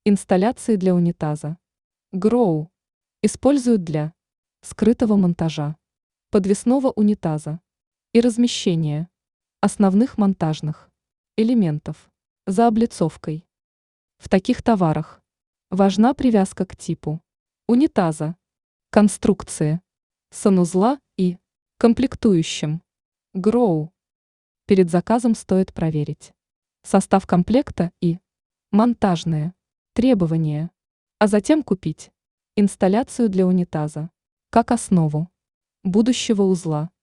Инсталляции для унитаза. Гроу. Используют для скрытого монтажа, подвесного унитаза и размещения основных монтажных элементов за облицовкой. В таких товарах важна привязка к типу унитаза, конструкции, санузла и комплектующим. Гроу. Перед заказом стоит проверить состав комплекта и монтажные требования, а затем купить инсталляцию для унитаза как основу будущего узла.